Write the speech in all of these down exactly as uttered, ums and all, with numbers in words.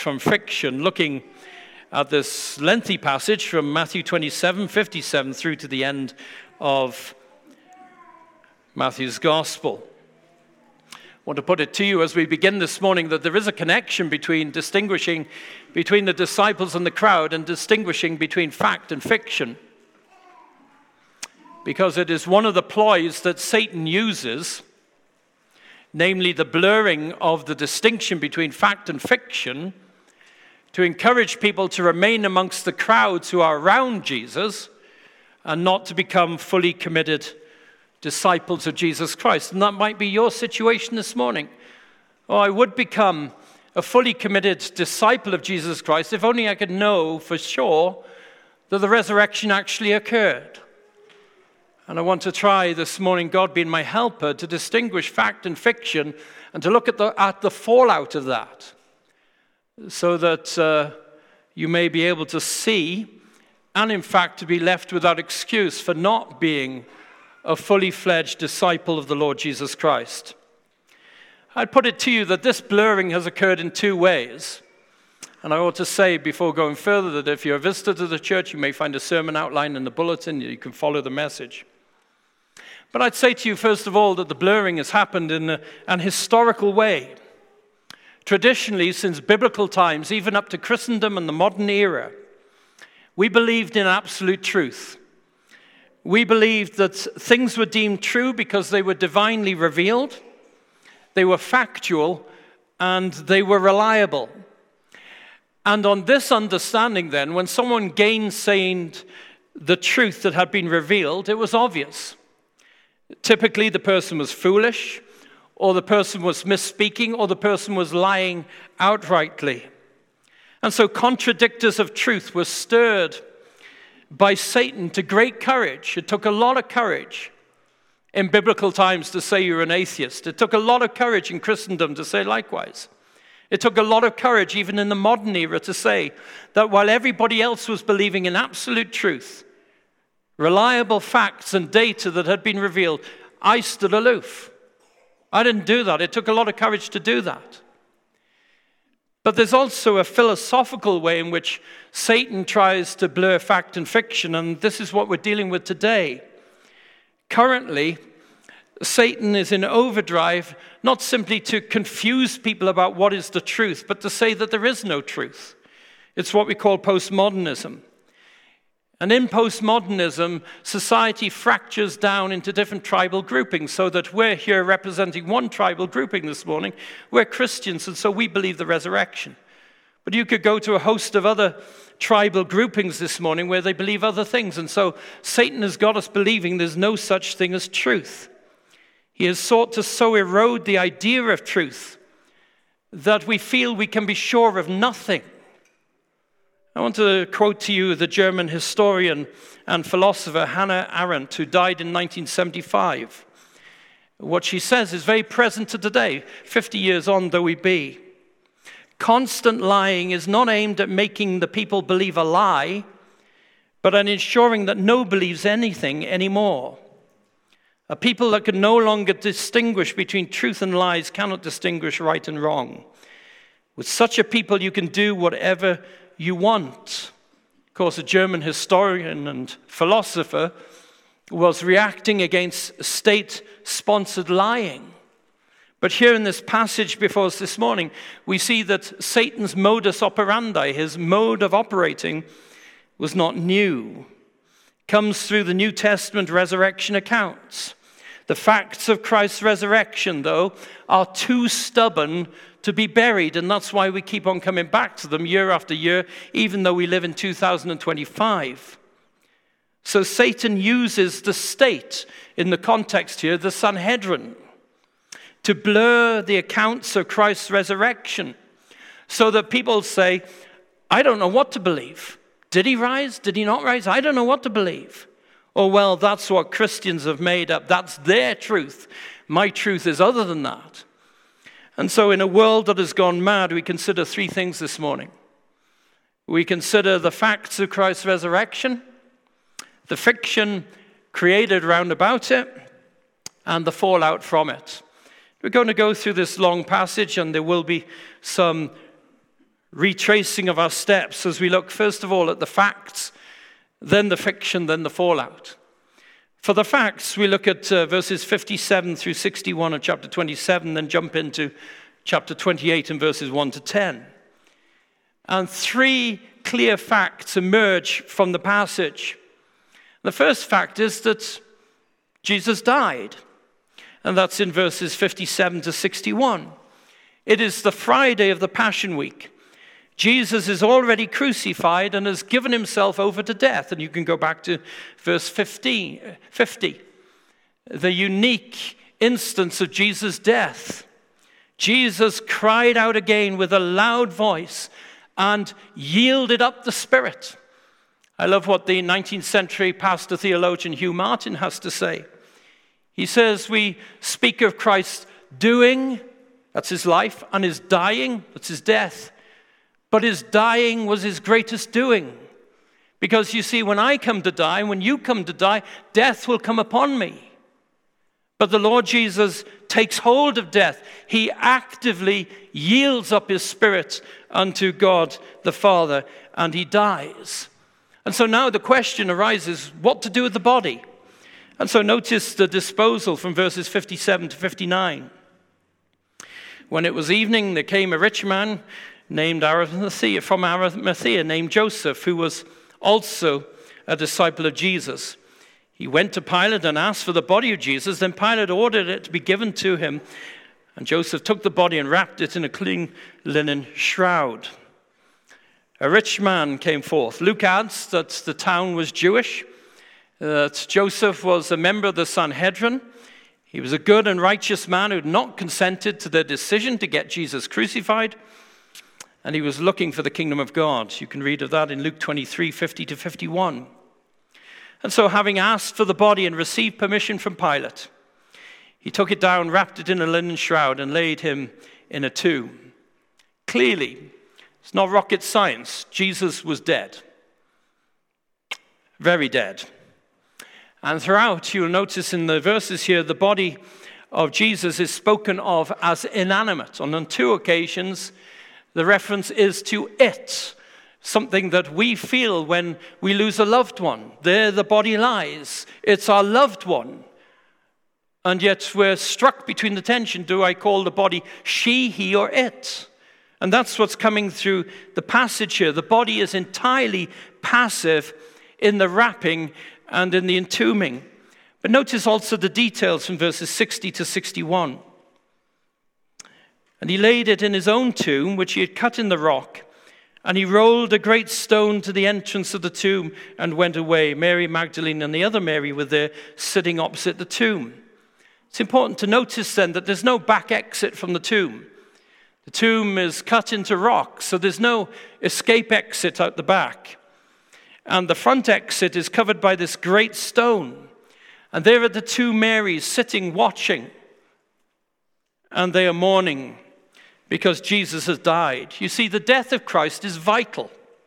from fiction, looking at this lengthy passage from Matthew twenty-seven, fifty-seven through to the end of Matthew's Gospel. I want to put it to you as we begin this morning that there is a connection between distinguishing between the disciples and the crowd and distinguishing between fact and fiction. Because it is one of the ploys that Satan uses, namely the blurring of the distinction between fact and fiction, to encourage people to remain amongst the crowds who are around Jesus and not to become fully committed disciples of Jesus Christ. And that might be your situation this morning. Oh, I would become a fully committed disciple of Jesus Christ if only I could know for sure that the resurrection actually occurred. And I want to try this morning, God being my helper, to distinguish fact and fiction and to look at the, at the fallout of that, so that uh, you may be able to see and in fact to be left without excuse for not being a fully fledged disciple of the Lord Jesus Christ. I'd put it to you that this blurring has occurred in two ways. And I ought to say before going further that if you're a visitor to the church, you may find a sermon outline in the bulletin. You can follow the message. But I'd say to you, first of all, that the blurring has happened in a, an historical way. Traditionally, since biblical times, even up to Christendom and the modern era, we believed in absolute truth. We believed that things were deemed true because they were divinely revealed, they were factual, and they were reliable. And on this understanding then, when someone gainsayed the truth that had been revealed, it was obvious. Typically, the person was foolish, or the person was misspeaking, or the person was lying outrightly. And so contradictors of truth were stirred by Satan to great courage. It took a lot of courage in biblical times to say you're an atheist. It took a lot of courage in Christendom to say likewise. It took a lot of courage even in the modern era to say that while everybody else was believing in absolute truth, reliable facts and data that had been revealed, I stood aloof. I didn't do that. It took a lot of courage to do that. But there's also a philosophical way in which Satan tries to blur fact and fiction, and this is what we're dealing with today. Currently, Satan is in overdrive, not simply to confuse people about what is the truth, but to say that there is no truth. It's what we call postmodernism. And in postmodernism, society fractures down into different tribal groupings, so that we're here representing one tribal grouping this morning. We're Christians, and so we believe the resurrection. But you could go to a host of other tribal groupings this morning where they believe other things. And so Satan has got us believing there's no such thing as truth. He has sought to so erode the idea of truth that we feel we can be sure of nothing. I want to quote to you the German historian and philosopher Hannah Arendt, who died in nineteen seventy-five. What she says is very present to today, fifty years on though we be. Constant lying is not aimed at making the people believe a lie, but at ensuring that no one believes anything anymore. A people that can no longer distinguish between truth and lies cannot distinguish right and wrong. With such a people, you can do whatever you want. Of course, a German historian and philosopher was reacting against state-sponsored lying. But here in this passage before us this morning, we see that Satan's modus operandi, his mode of operating, was not new. It comes through the New Testament resurrection accounts. The facts of Christ's resurrection, though, are too stubborn to be buried, and that's why we keep on coming back to them year after year, even though we live in two thousand twenty-five. So Satan uses the state, in the context here, the Sanhedrin, to blur the accounts of Christ's resurrection, so that people say, I don't know what to believe. Did he rise? Did he not rise? I don't know what to believe. Or, well, that's what Christians have made up. That's their truth. My truth is other than that. And so in a world that has gone mad, we consider three things this morning. We consider the facts of Christ's resurrection, the fiction created round about it, and the fallout from it. We're going to go through this long passage, and there will be some retracing of our steps as we look first of all at the facts, then the fiction, then the fallout. For the facts, we look at uh, verses fifty-seven through sixty-one of chapter twenty-seven, then jump into chapter twenty-eight and verses one to ten. And three clear facts emerge from the passage. The first fact is that Jesus died, and that's in verses fifty-seven to sixty-one. It is the Friday of the Passion Week. Jesus is already crucified and has given himself over to death. And you can go back to verse fifty, the unique instance of Jesus' death. Jesus cried out again with a loud voice and yielded up the spirit. I love what the nineteenth century pastor theologian Hugh Martin has to say. He says, we speak of Christ doing, that's his life, and his dying, that's his death. But his dying was his greatest doing. Because you see, when I come to die, when you come to die, death will come upon me. But the Lord Jesus takes hold of death. He actively yields up his spirit unto God the Father, and he dies. And so now the question arises, what to do with the body? And so notice the disposal from verses fifty-seven to fifty-nine. When it was evening, there came a rich man named Arimathea, from Arimathea, named Joseph, who was also a disciple of Jesus. He went to Pilate and asked for the body of Jesus. Then Pilate ordered it to be given to him. And Joseph took the body and wrapped it in a clean linen shroud. A rich man came forth. Luke adds that the town was Jewish, that Joseph was a member of the Sanhedrin. He was a good and righteous man who had not consented to their decision to get Jesus crucified. And he was looking for the kingdom of God. You can read of that in Luke twenty-three, fifty to fifty-one. And so having asked for the body and received permission from Pilate, he took it down, wrapped it in a linen shroud, and laid him in a tomb. Clearly, it's not rocket science. Jesus was dead. Very dead. And throughout, you'll notice in the verses here, the body of Jesus is spoken of as inanimate. And on two occasions, the reference is to it, something that we feel when we lose a loved one. There the body lies. It's our loved one. And yet we're struck between the tension. Do I call the body she, he, or it? And that's what's coming through the passage here. The body is entirely passive in the wrapping and in the entombing. But notice also the details from verses sixty to sixty-one. And he laid it in his own tomb, which he had cut in the rock. And he rolled a great stone to the entrance of the tomb and went away. Mary Magdalene and the other Mary were there sitting opposite the tomb. It's important to notice then that there's no back exit from the tomb. The tomb is cut into rock, so there's no escape exit out the back. And the front exit is covered by this great stone. And there are the two Marys sitting watching. And they are mourning because Jesus has died. You see, the death of Christ is vital.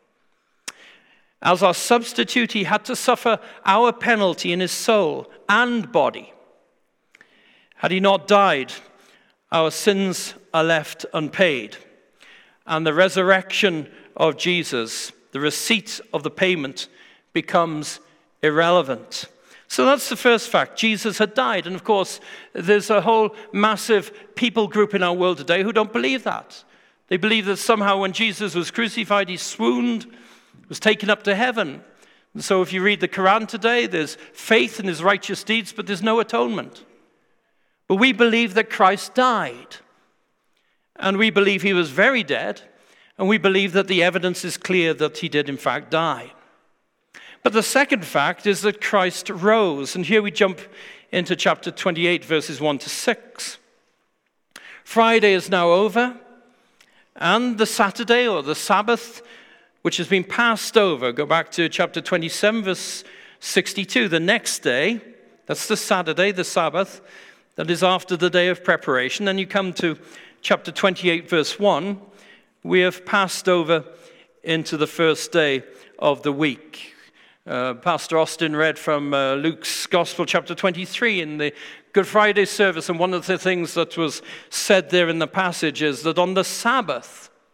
As our substitute, he had to suffer our penalty in his soul and body. Had he not died, our sins are left unpaid. And the resurrection of Jesus, the receipt of the payment, becomes irrelevant. So that's the first fact. Jesus had died. And of course, there's a whole massive people group in our world today who don't believe that. They believe that somehow when Jesus was crucified, he swooned, was taken up to heaven. And so if you read the Quran today, there's faith in his righteous deeds, but there's no atonement. But we believe that Christ died. And we believe he was very dead. And we believe that the evidence is clear that he did in fact die. But the second fact is that Christ rose. And here we jump into chapter twenty-eight, verses one to six. Friday is now over, and the Saturday or the Sabbath, which has been passed over, go back to chapter twenty-seven, verse sixty-two. The next day, that's the Saturday, the Sabbath, that is after the day of preparation. Then you come to chapter twenty-eight, verse one. We have passed over into the first day of the week. Uh, Pastor Austin read from uh, Luke's Gospel, chapter twenty-three, in the Good Friday service, and one of the things that was said there in the passage is that on the Sabbath,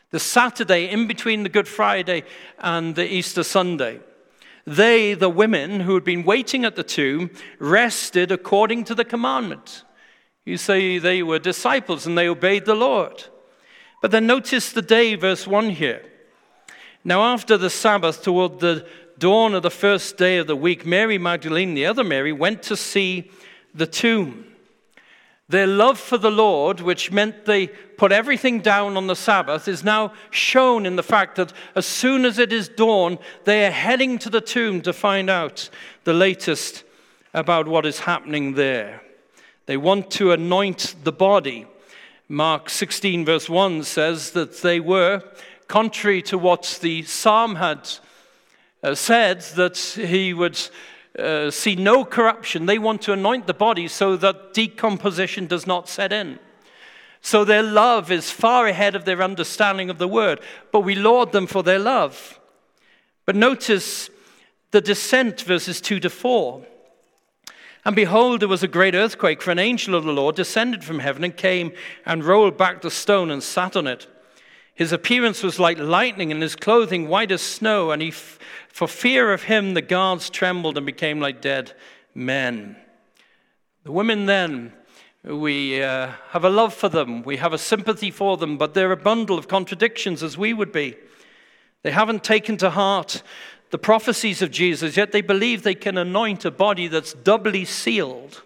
the Saturday in between the Good Friday and the Easter Sunday. They, the women who had been waiting at the tomb, rested according to the commandment. You say they were disciples and they obeyed the Lord. But then notice the day, verse one here. Now after the Sabbath, toward the dawn of the first day of the week, Mary Magdalene, the other Mary, went to see the tomb. Their love for the Lord, which meant they put everything down on the Sabbath, is now shown in the fact that as soon as it is dawn, they are heading to the tomb to find out the latest about what is happening there. They want to anoint the body. Mark sixteen verse one says that they were, contrary to what the psalm had uh, said, that he would Uh, see no corruption. They want to anoint the body so that decomposition does not set in. So their love is far ahead of their understanding of the word, but we laud them for their love. But notice the descent, verses two to four. And behold, there was a great earthquake, for an angel of the Lord descended from heaven and came and rolled back the stone and sat on it. His appearance was like lightning, and his clothing white as snow, and he, f- for fear of him, the guards trembled and became like dead men. The women then, we uh, have a love for them, we have a sympathy for them, but they're a bundle of contradictions, as we would be. They haven't taken to heart the prophecies of Jesus, yet they believe they can anoint a body that's doubly sealed.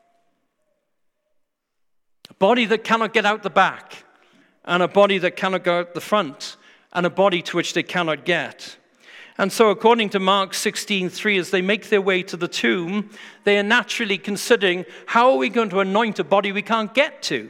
A body that cannot get out the back, and a body that cannot go out the front, and a body to which they cannot get. And so according to Mark sixteen three, as they make their way to the tomb, they are naturally considering, how are we going to anoint a body we can't get to?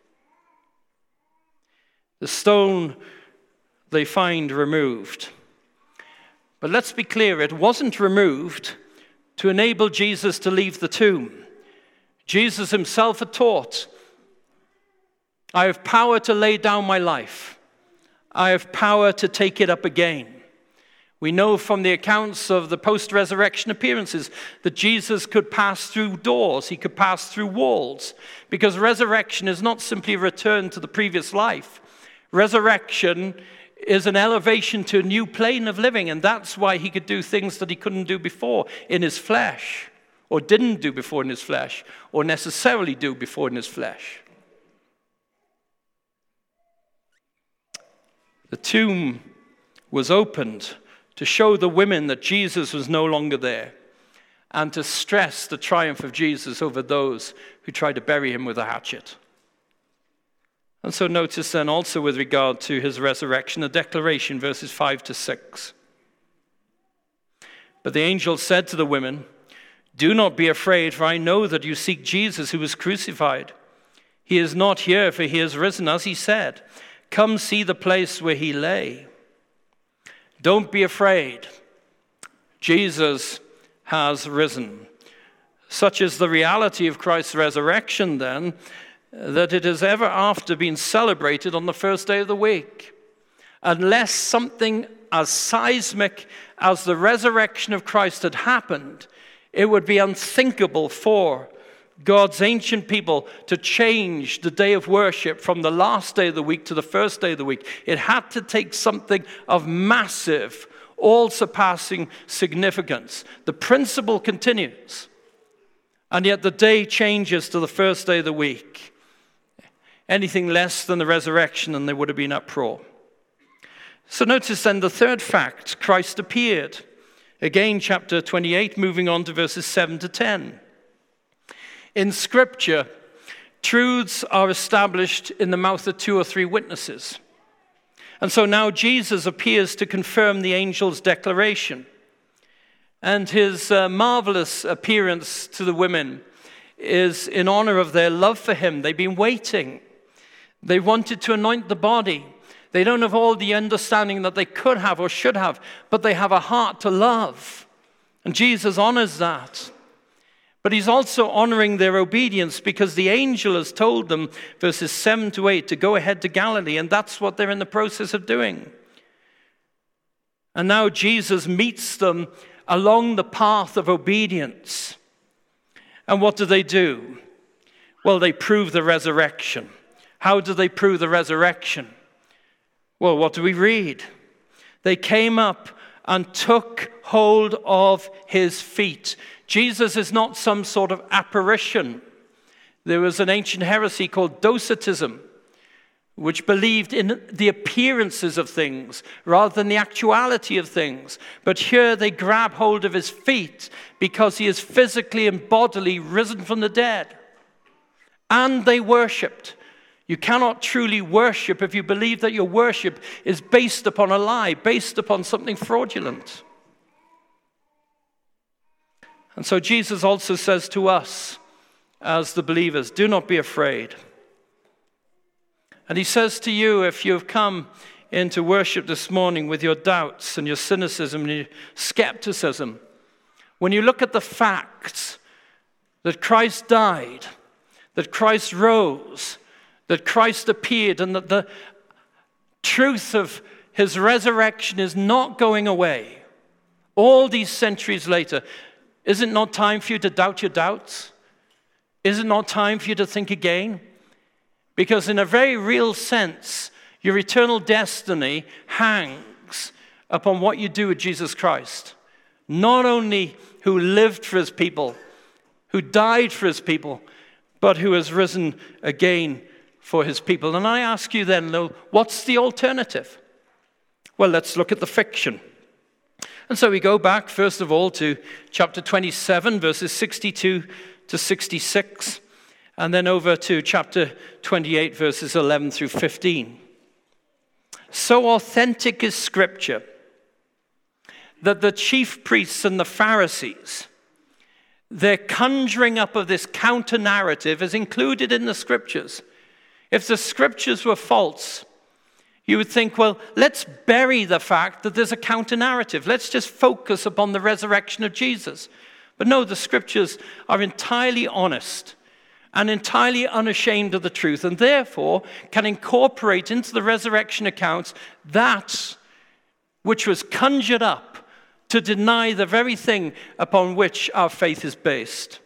The stone they find removed. But let's be clear, it wasn't removed to enable Jesus to leave the tomb. Jesus himself had taught, I have power to lay down my life. I have power to take it up again. We know from the accounts of the post-resurrection appearances that Jesus could pass through doors. He could pass through walls. Because resurrection is not simply a return to the previous life. Resurrection is an elevation to a new plane of living. And that's why he could do things that he couldn't do before in his flesh. Or didn't do before in his flesh. Or necessarily do before in his flesh. The tomb was opened to show the women that Jesus was no longer there, and to stress the triumph of Jesus over those who tried to bury him with a hatchet. And so notice then also with regard to his resurrection, the declaration, verses five to six. But the angel said to the women, do not be afraid, for I know that you seek Jesus who was crucified. He is not here, for he has risen, as he said. Come see the place where he lay. Don't be afraid. Jesus has risen. Such is the reality of Christ's resurrection then, that it has ever after been celebrated on the first day of the week. Unless something as seismic as the resurrection of Christ had happened, it would be unthinkable for God's ancient people to change the day of worship from the last day of the week to the first day of the week. It had to take something of massive, all-surpassing significance. The principle continues, and yet the day changes to the first day of the week. Anything less than the resurrection, and there would have been uproar. So notice then the third fact, Christ appeared. Again, chapter twenty-eight, moving on to verses seven to ten. In Scripture, truths are established in the mouth of two or three witnesses. And so now Jesus appears to confirm the angel's declaration. And his uh, marvelous appearance to the women is in honor of their love for him. They've been waiting. They wanted to anoint the body. They don't have all the understanding that they could have or should have, but they have a heart to love. And Jesus honors that. But he's also honoring their obedience because the angel has told them, verses seven to eight, to go ahead to Galilee, and that's what they're in the process of doing. And now Jesus meets them along the path of obedience. And what do they do? Well, they prove the resurrection. How do they prove the resurrection? Well, what do we read? They came up and took hold of his feet. Jesus is not some sort of apparition. There was an ancient heresy called Docetism, which believed in the appearances of things rather than the actuality of things. But here they grab hold of his feet because he is physically and bodily risen from the dead. And they worshipped. You cannot truly worship if you believe that your worship is based upon a lie, based upon something fraudulent. And so Jesus also says to us, as the believers, do not be afraid. And he says to you, if you have come into worship this morning with your doubts and your cynicism and your skepticism, when you look at the facts that Christ died, that Christ rose, that Christ appeared, and that the truth of his resurrection is not going away, all these centuries later, is it not time for you to doubt your doubts? Is it not time for you to think again? Because in a very real sense, your eternal destiny hangs upon what you do with Jesus Christ. Not only who lived for his people, who died for his people, but who has risen again for his people. And I ask you then, what's the alternative? Well, let's look at the fiction. And so we go back, first of all, to chapter twenty-seven, verses sixty-two to sixty-six, and then over to chapter twenty-eight, verses eleven through fifteen. So authentic is Scripture that the chief priests and the Pharisees, their conjuring up of this counter-narrative is included in the Scriptures. If the Scriptures were false, you would think, well, let's bury the fact that there's a counter-narrative. Let's just focus upon the resurrection of Jesus. But no, the Scriptures are entirely honest and entirely unashamed of the truth, and therefore can incorporate into the resurrection accounts that which was conjured up to deny the very thing upon which our faith is based.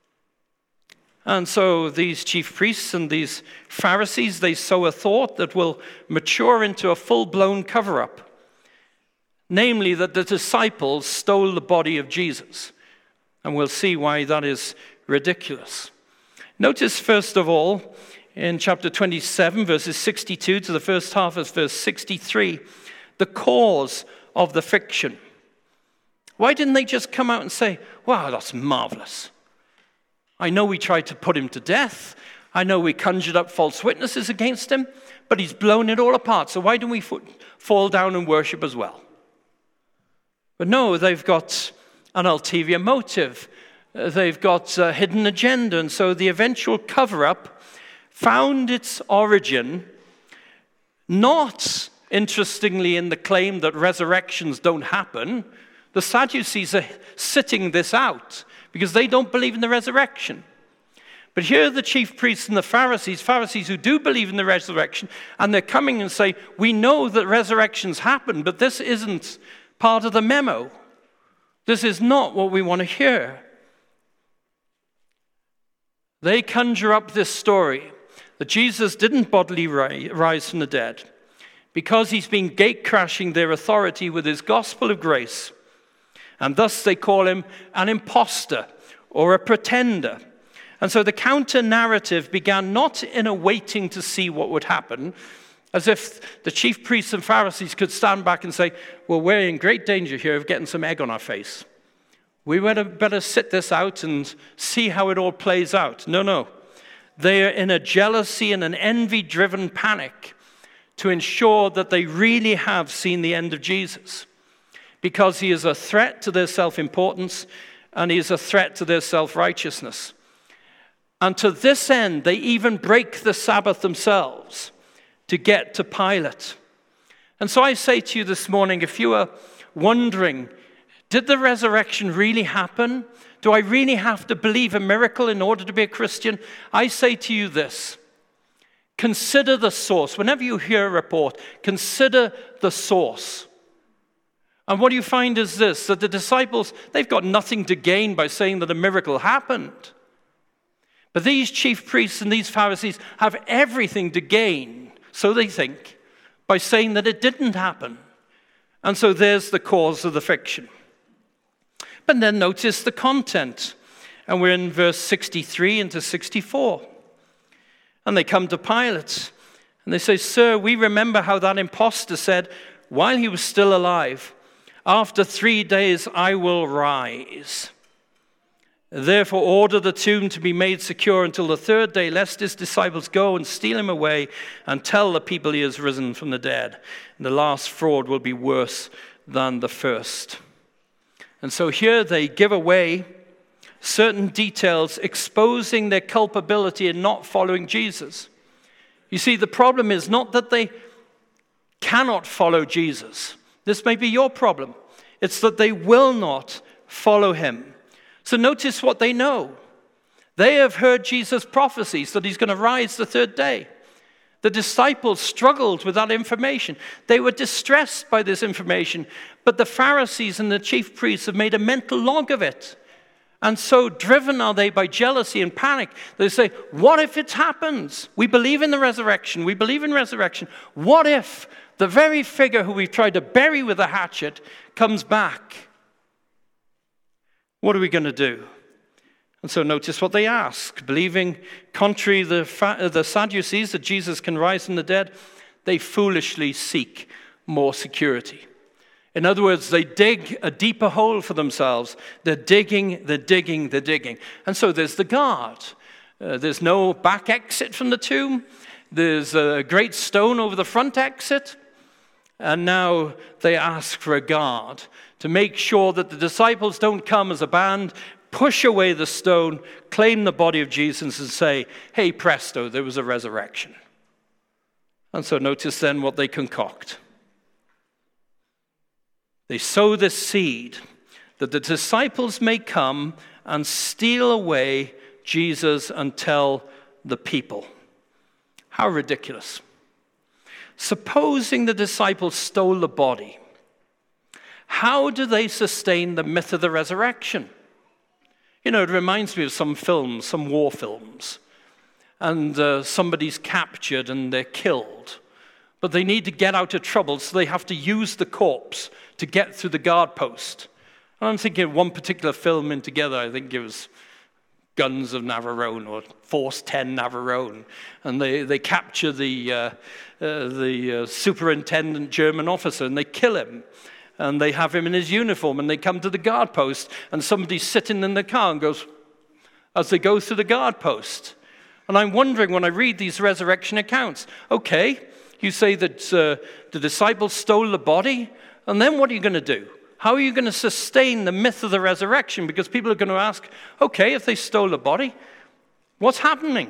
And so these chief priests and these Pharisees, they sow a thought that will mature into a full-blown cover-up. Namely, that the disciples stole the body of Jesus. And we'll see why that is ridiculous. Notice, first of all, in chapter twenty-seven, verses sixty-two to the first half of verse sixty-three, the cause of the fiction. Why didn't they just come out and say, wow, that's marvelous. I know we tried to put him to death. I know we conjured up false witnesses against him, but he's blown it all apart. So why don't we fall down and worship as well? But no, they've got an ulterior motive. They've got a hidden agenda. And so the eventual cover-up found its origin not, interestingly, in the claim that resurrections don't happen. The Sadducees are sitting this out because they don't believe in the resurrection. But here are the chief priests and the Pharisees, Pharisees who do believe in the resurrection, and they're coming and say, we know that resurrections happen, but this isn't part of the memo. This is not what we want to hear. They conjure up this story that Jesus didn't bodily rise from the dead because he's been gate-crashing their authority with his gospel of grace. And thus they call him an imposter or a pretender. And so the counter-narrative began not in a waiting to see what would happen, as if the chief priests and Pharisees could stand back and say, well, we're in great danger here of getting some egg on our face. We better, better sit this out and see how it all plays out. No, no. They are in a jealousy and an envy-driven panic to ensure that they really have seen the end of Jesus, because he is a threat to their self-importance and he is a threat to their self-righteousness. And to this end, they even break the Sabbath themselves to get to Pilate. And so I say to you this morning, if you are wondering, did the resurrection really happen? Do I really have to believe a miracle in order to be a Christian? I say to you this. Consider the source. Whenever you hear a report, consider the source. And what you find is this, that the disciples, they've got nothing to gain by saying that a miracle happened. But these chief priests and these Pharisees have everything to gain, so they think, by saying that it didn't happen. And so there's the cause of the fiction. But then notice the content. And we're in verse sixty-three into sixty-four. And they come to Pilate. And they say, "Sir, we remember how that impostor said, while he was still alive, 'After three days I will rise.' Therefore order the tomb to be made secure until the third day, lest his disciples go and steal him away and tell the people he has risen from the dead. And the last fraud will be worse than the first." And so here they give away certain details exposing their culpability in not following Jesus. You see, the problem is not that they cannot follow Jesus. This may be your problem. It's that they will not follow him. So notice what they know. They have heard Jesus' prophecies that he's going to rise the third day. The disciples struggled with that information. They were distressed by this information, but the Pharisees and the chief priests have made a mental log of it. And so driven are they by jealousy and panic, they say, what if it happens? We believe in the resurrection. We believe in resurrection. What if the very figure who we've tried to bury with a hatchet comes back? What are we going to do? And so notice what they ask. Believing, contrary to the, the Sadducees, that Jesus can rise from the dead, they foolishly seek more security. In other words, they dig a deeper hole for themselves. They're digging, they're digging, they're digging. And so there's the guard. Uh, there's no back exit from the tomb. There's a great stone over the front exit. And now they ask for a guard to make sure that the disciples don't come as a band, push away the stone, claim the body of Jesus, and say, hey, presto, there was a resurrection. And so notice then what they concoct. They sow this seed that the disciples may come and steal away Jesus and tell the people. How ridiculous. Supposing the disciples stole the body, how do they sustain the myth of the resurrection? You know, it reminds me of some films, some war films. And uh, somebody's captured and they're killed. But they need to get out of trouble, so they have to use the corpse to get through the guard post. And I'm thinking of one particular film in together, I think it was Guns of Navarone or Force ten Navarone. And they, they capture the, uh, uh, the uh, superintendent German officer and they kill him. And they have him in his uniform and they come to the guard post and somebody's sitting in the car and goes, as they go through the guard post. And I'm wondering when I read these resurrection accounts, okay, you say that uh, the disciples stole the body, and then what are you going to do? How are you going to sustain the myth of the resurrection? Because people are going to ask, okay, if they stole the body, what's happening?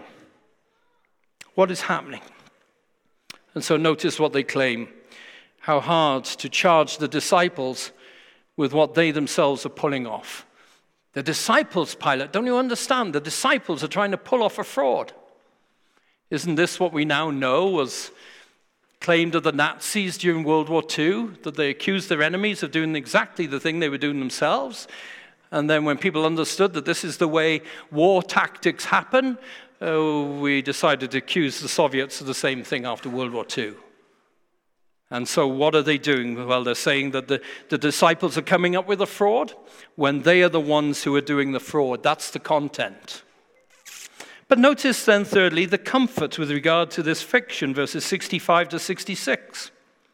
What is happening? And so notice what they claim. How hard to charge the disciples with what they themselves are pulling off. The disciples, Pilate, don't you understand? The disciples are trying to pull off a fraud. Isn't this what we now know was claimed of the Nazis during World War Two, that they accused their enemies of doing exactly the thing they were doing themselves? And then when people understood that this is the way war tactics happen, uh, we decided to accuse the Soviets of the same thing after World War Two. And so what are they doing? Well, they're saying that the, the disciples are coming up with a fraud when they are the ones who are doing the fraud. That's the content. But notice then, thirdly, the comfort with regard to this fiction, verses sixty-five to sixty-six.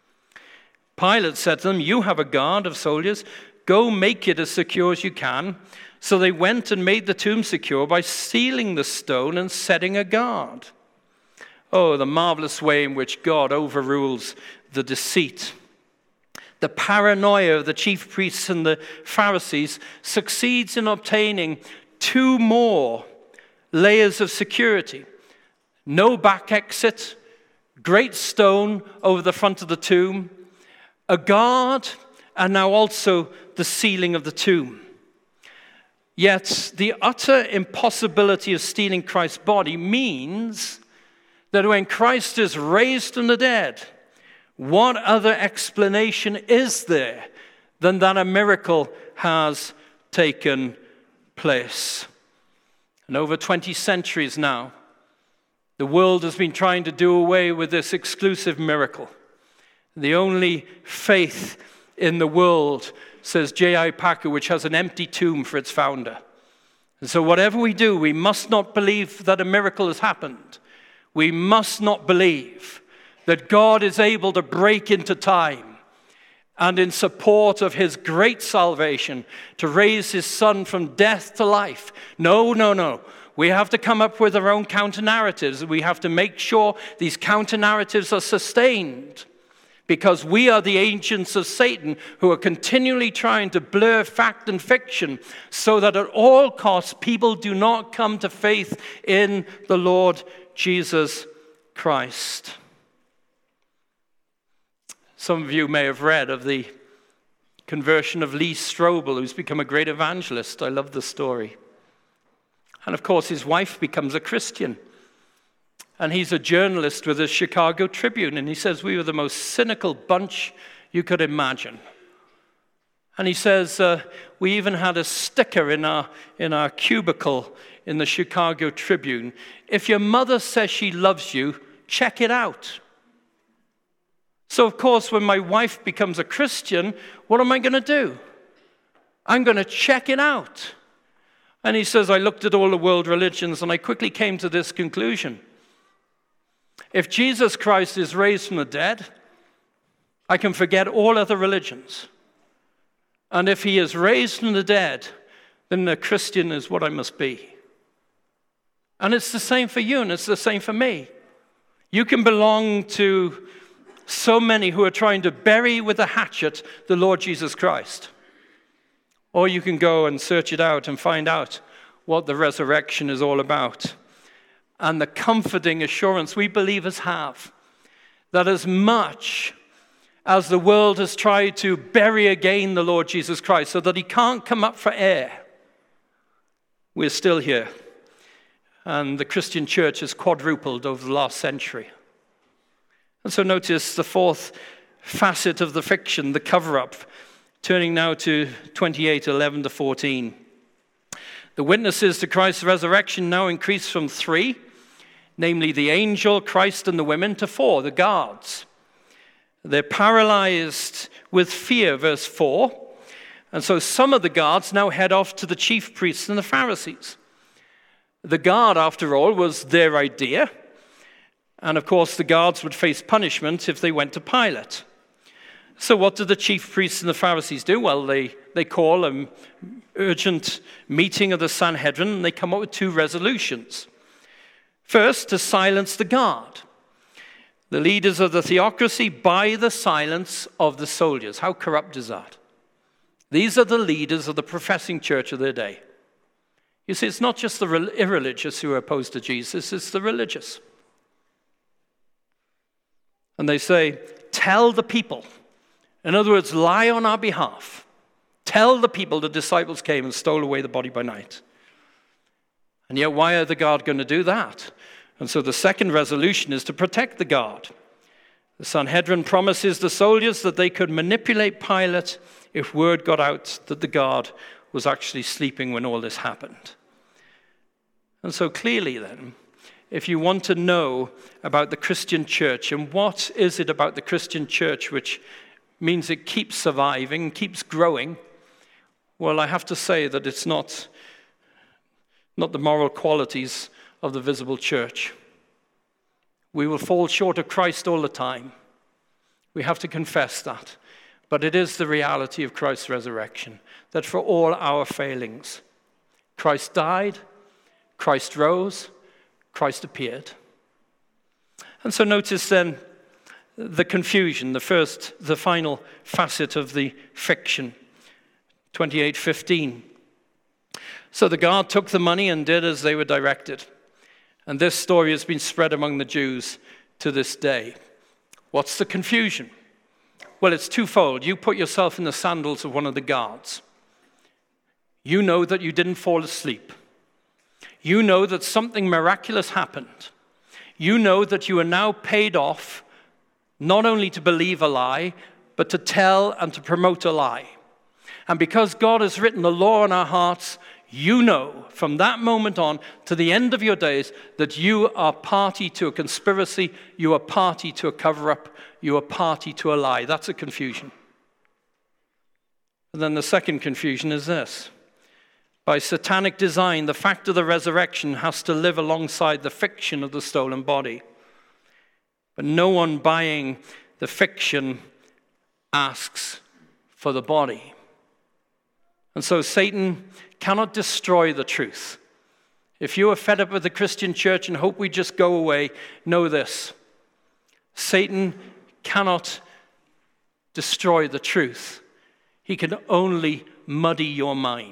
Pilate said to them, you have a guard of soldiers. Go make it as secure as you can. So they went and made the tomb secure by sealing the stone and setting a guard. Oh, the marvelous way in which God overrules the deceit. The paranoia of the chief priests and the Pharisees succeeds in obtaining two more layers of security. No back exit, great stone over the front of the tomb, a guard, and now also the sealing of the tomb. Yet the utter impossibility of stealing Christ's body means that when Christ is raised from the dead, what other explanation is there than that a miracle has taken place? And over twenty centuries now, the world has been trying to do away with this exclusive miracle. The only faith in the world, says J I Packer, which has an empty tomb for its founder. And so whatever we do, we must not believe that a miracle has happened. We must not believe that God is able to break into time and in support of his great salvation to raise his son from death to life. No, no, no. We have to come up with our own counter-narratives. We have to make sure these counter-narratives are sustained, because we are the agents of Satan who are continually trying to blur fact and fiction so that at all costs people do not come to faith in the Lord Jesus Christ. Some of you may have read of the conversion of Lee Strobel, who's become a great evangelist. I love the story. And of course, his wife becomes a Christian. And he's a journalist with the Chicago Tribune. And he says, we were the most cynical bunch you could imagine. And he says, uh, we even had a sticker in our, in our cubicle in the Chicago Tribune. If your mother says she loves you, check it out. So, of course, when my wife becomes a Christian, what am I going to do? I'm going to check it out. And he says, I looked at all the world religions and I quickly came to this conclusion. If Jesus Christ is raised from the dead, I can forget all other religions. And if he is raised from the dead, then a Christian is what I must be. And it's the same for you and it's the same for me. You can belong to so many who are trying to bury with a hatchet the Lord Jesus Christ. Or you can go and search it out and find out what the resurrection is all about. And the comforting assurance we believers have that as much as the world has tried to bury again the Lord Jesus Christ so that he can't come up for air, we're still here. And the Christian church has quadrupled over the last century. And so notice the fourth facet of the fiction, the cover-up. Turning now to twenty-eight, eleven to fourteen. The witnesses to Christ's resurrection now increase from three, namely the angel, Christ, and the women, to four, the guards. They're paralyzed with fear, verse four. And so some of the guards now head off to the chief priests and the Pharisees. The guard, after all, was their idea. And of course, the guards would face punishment if they went to Pilate. So what did the chief priests and the Pharisees do? Well, they, they call an urgent meeting of the Sanhedrin, and they come up with two resolutions. First, to silence the guard. The leaders of the theocracy buy the silence of the soldiers. How corrupt is that? These are the leaders of the professing church of their day. You see, it's not just the irreligious who are opposed to Jesus, it's the religious. And they say, tell the people. In other words, lie on our behalf. Tell the people the disciples came and stole away the body by night. And yet, why are the guard going to do that? And so the second resolution is to protect the guard. The Sanhedrin promises the soldiers that they could manipulate Pilate if word got out that the guard was actually sleeping when all this happened. And so clearly then, if you want to know about the Christian church and what is it about the Christian church which means it keeps surviving, keeps growing, well, I have to say that it's not, not the moral qualities of the visible church. We will fall short of Christ all the time. We have to confess that. But it is the reality of Christ's resurrection, that for all our failings, Christ died, Christ rose, Christ appeared. And so notice then the confusion, the first, the final facet of the fiction. twenty-eight fifteen. So the guard took the money and did as they were directed. And this story has been spread among the Jews to this day. What's the confusion? Well, it's twofold. You put yourself in the sandals of one of the guards. You know that you didn't fall asleep. You know that something miraculous happened. You know that you are now paid off not only to believe a lie, but to tell and to promote a lie. And because God has written the law in our hearts, you know from that moment on to the end of your days that you are party to a conspiracy, you are party to a cover-up, you are party to a lie. That's a confusion. And then the second confusion is this. By satanic design, the fact of the resurrection has to live alongside the fiction of the stolen body. But no one buying the fiction asks for the body. And so Satan cannot destroy the truth. If you are fed up with the Christian church and hope we just go away, know this. Satan cannot destroy the truth. He can only muddy your mind.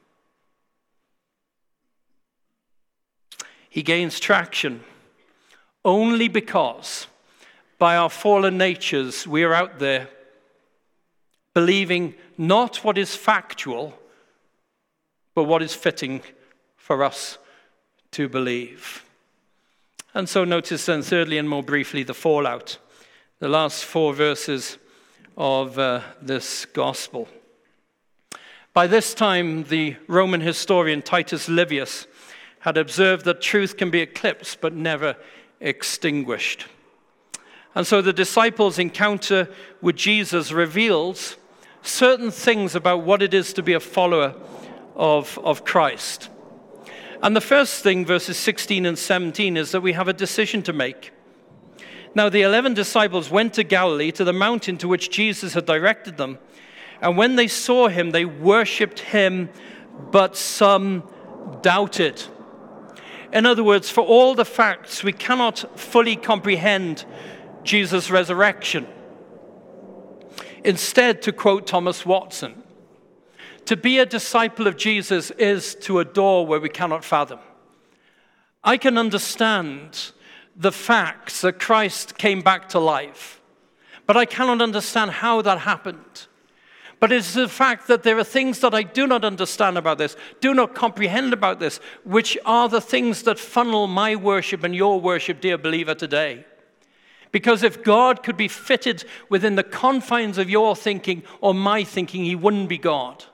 He gains traction only because by our fallen natures we are out there believing not what is factual, but what is fitting for us to believe. And so notice then thirdly and more briefly the fallout. The last four verses of uh, this gospel. By this time, the Roman historian Titus Livius had observed that truth can be eclipsed but never extinguished. And so the disciples' encounter with Jesus reveals certain things about what it is to be a follower of, of Christ. And the first thing, verses sixteen and seventeen, is that we have a decision to make. Now the eleven disciples went to Galilee, to the mountain to which Jesus had directed them. And when they saw him, they worshipped him, but some doubted. In other words, for all the facts, we cannot fully comprehend Jesus' resurrection. Instead, to quote Thomas Watson, to be a disciple of Jesus is to adore where we cannot fathom. I can understand the facts that Christ came back to life, but I cannot understand how that happened. But it's the fact that there are things that I do not understand about this, do not comprehend about this, which are the things that funnel my worship and your worship, dear believer, today. Because if God could be fitted within the confines of your thinking or my thinking, he wouldn't be God.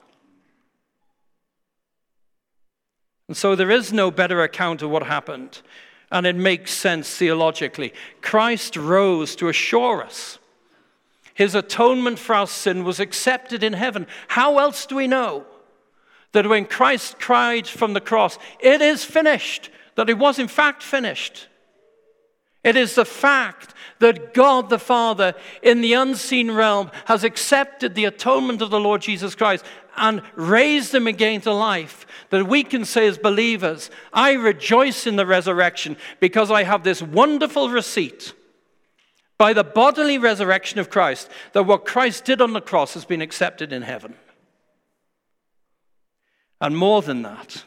And so there is no better account of what happened. And it makes sense theologically. Christ rose to assure us his atonement for our sin was accepted in heaven. How else do we know that when Christ cried from the cross, it is finished, that it was in fact finished? It is the fact that God the Father in the unseen realm has accepted the atonement of the Lord Jesus Christ and raised him again to life, that we can say as believers, I rejoice in the resurrection because I have this wonderful receipt by the bodily resurrection of Christ, that what Christ did on the cross has been accepted in heaven. And more than that,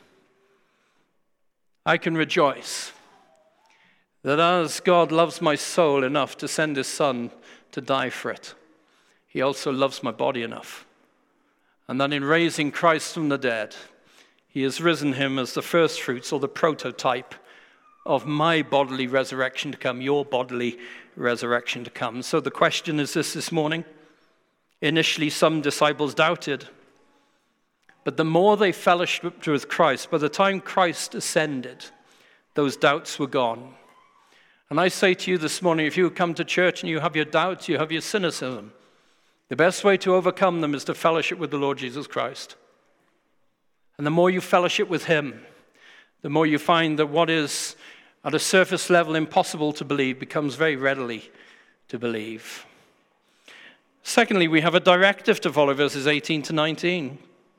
I can rejoice that as God loves my soul enough to send his Son to die for it, he also loves my body enough. And that in raising Christ from the dead, he has risen him as the first fruits or the prototype of my bodily resurrection to come, your bodily resurrection to come. So the question is this this morning. Initially, some disciples doubted. But the more they fellowshiped with Christ, by the time Christ ascended, those doubts were gone. And I say to you this morning, if you come to church and you have your doubts, you have your cynicism, the best way to overcome them is to fellowship with the Lord Jesus Christ. And the more you fellowship with him, the more you find that what is at a surface level impossible to believe becomes very readily to believe. Secondly, we have a directive to follow, verses eighteen to nineteen.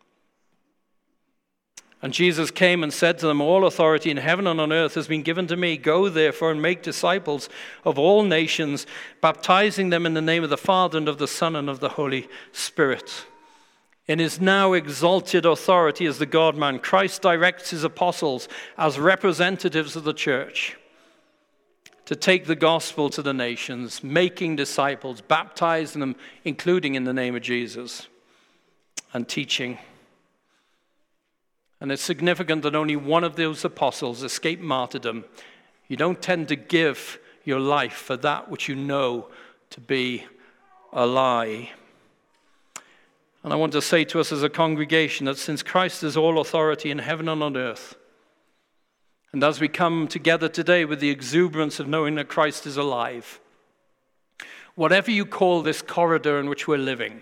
And Jesus came and said to them, all authority in heaven and on earth has been given to me. Go therefore and make disciples of all nations, baptizing them in the name of the Father and of the Son and of the Holy Spirit. In his now exalted authority as the God-man, Christ directs his apostles as representatives of the church to take the gospel to the nations, making disciples, baptizing them, including in the name of Jesus, and teaching. And it's significant that only one of those apostles escaped martyrdom. You don't tend to give your life for that which you know to be a lie. And I want to say to us as a congregation that since Christ is all authority in heaven and on earth, and as we come together today with the exuberance of knowing that Christ is alive, whatever you call this corridor in which we're living,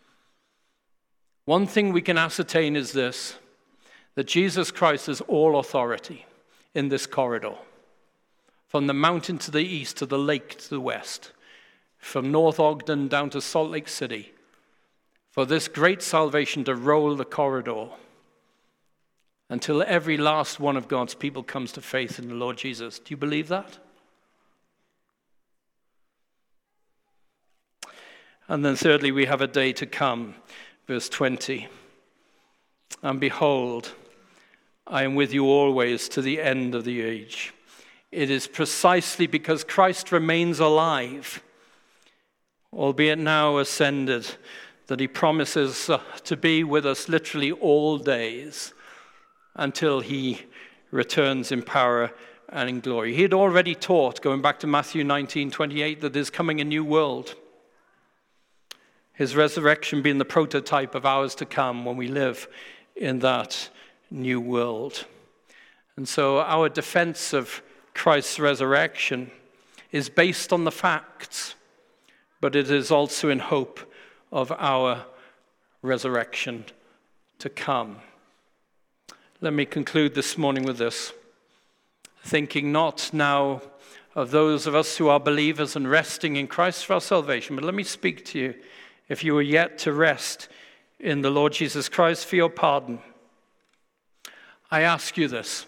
one thing we can ascertain is this, that Jesus Christ is all authority in this corridor. From the mountain to the east, to the lake to the west, from North Ogden down to Salt Lake City, for this great salvation to roll the corridor until every last one of God's people comes to faith in the Lord Jesus. Do you believe that? And then thirdly, we have a day to come, verse twenty. And behold, I am with you always to the end of the age. It is precisely because Christ remains alive, albeit now ascended, that he promises uh, to be with us literally all days until he returns in power and in glory. He had already taught, going back to Matthew nineteen twenty-eight, that there's coming a new world. His resurrection being the prototype of ours to come when we live in that new world. And so our defense of Christ's resurrection is based on the facts, but it is also in hope of our resurrection to come. Let me conclude this morning with this, thinking not now of those of us who are believers and resting in Christ for our salvation, but let me speak to you if you are yet to rest in the Lord Jesus Christ for your pardon. I ask you this.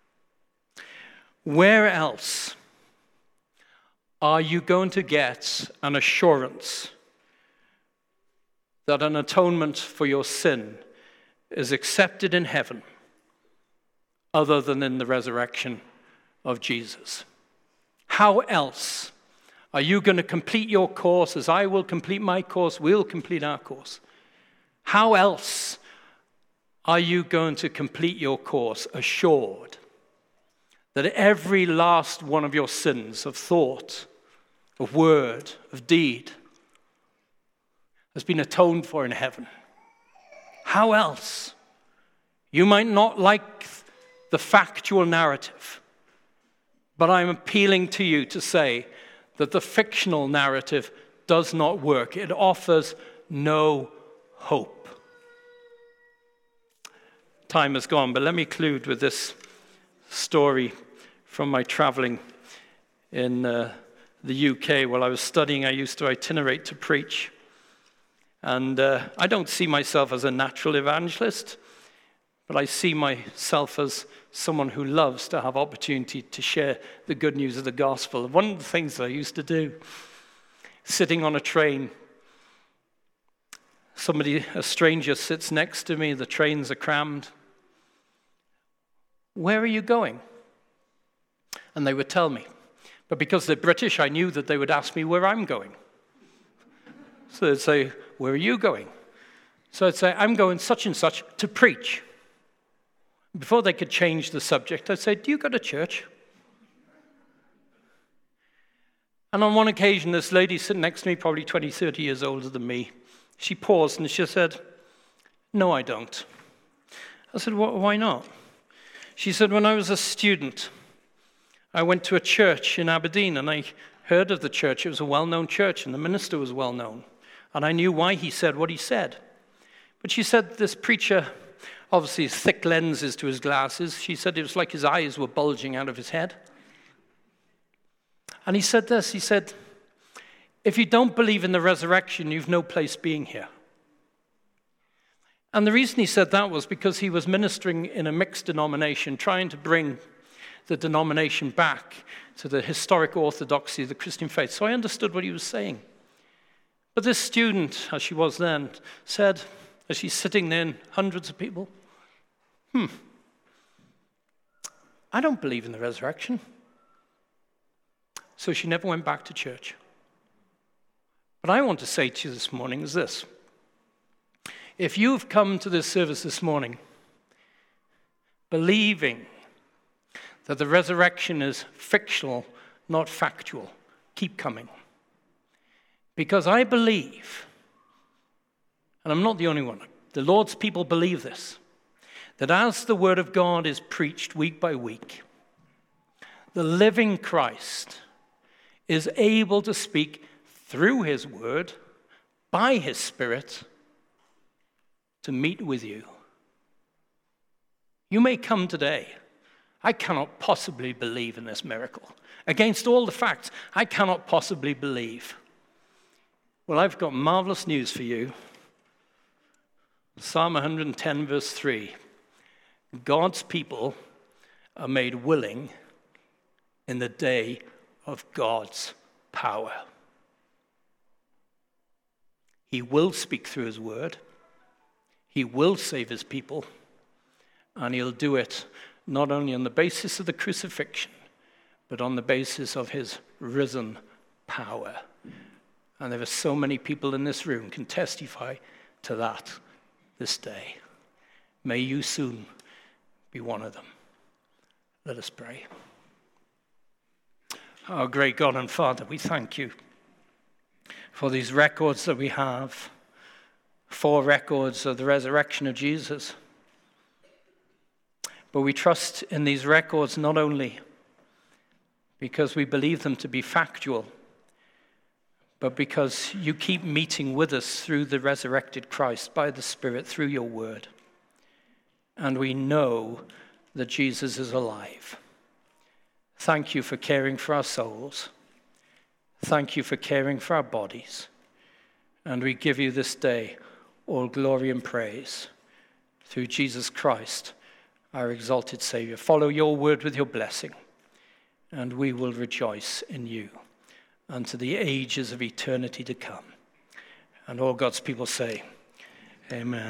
Where else are you going to get an assurance that an atonement for your sin is accepted in heaven other than in the resurrection of Jesus? How else are you going to complete your course as I will complete my course, we'll complete our course? How else are you going to complete your course assured that every last one of your sins of thought, of word, of deed has been atoned for in heaven? How else? You might not like the factual narrative, but I'm appealing to you to say that the fictional narrative does not work. It offers no hope. Time has gone, but let me conclude with this story from my traveling in uh, the U K. While I was studying, I used to itinerate to preach. And uh, I don't see myself as a natural evangelist, but I see myself as someone who loves to have opportunity to share the good news of the gospel. One of the things that I used to do, sitting on a train, somebody, a stranger sits next to me, the trains are crammed. Where are you going? And they would tell me. But because they're British, I knew that they would ask me where I'm going. So they'd say, where are you going? So I'd say, I'm going such and such to preach. Before they could change the subject, I'd say, do you go to church? And on one occasion, this lady sitting next to me, probably twenty, thirty years older than me, she paused and she said, no, I don't. I said, why not? She said, when I was a student, I went to a church in Aberdeen and I heard of the church. It was a well-known church and the minister was well-known. And I knew why he said what he said. But she said this preacher, obviously thick lenses to his glasses, she said it was like his eyes were bulging out of his head. And he said this, he said, if you don't believe in the resurrection, you've no place being here. And the reason he said that was because he was ministering in a mixed denomination, trying to bring the denomination back to the historic orthodoxy of the Christian faith. So I understood what he was saying. But this student, as she was then, said, as she's sitting there, hundreds of people, hmm, I don't believe in the resurrection. So she never went back to church. What I want to say to you this morning is this. If you've come to this service this morning believing that the resurrection is fictional, not factual, keep coming. Because I believe and I'm not the only one, the Lord's people believe this, that as the word of God is preached week by week, the living Christ is able to speak through his word, by his Spirit, to meet with you. You may come today. I cannot possibly believe in this miracle. Against all the facts, I cannot possibly believe. Well, I've got marvelous news for you. Psalm one hundred ten, verse three. God's people are made willing in the day of God's power. He will speak through his word. He will save his people. And he'll do it not only on the basis of the crucifixion, but on the basis of his risen power. And there are so many people in this room can testify to that this day. May you soon be one of them. Let us pray. Our great God and Father, we thank you for these records that we have, four records of the resurrection of Jesus. But we trust in these records not only because we believe them to be factual, but because you keep meeting with us through the resurrected Christ by the Spirit, through your word. And we know that Jesus is alive. Thank you for caring for our souls. Thank you for caring for our bodies. And we give you this day all glory and praise through Jesus Christ, our exalted Savior. Follow your word with your blessing, and we will rejoice in you unto the ages of eternity to come. And all God's people say, amen.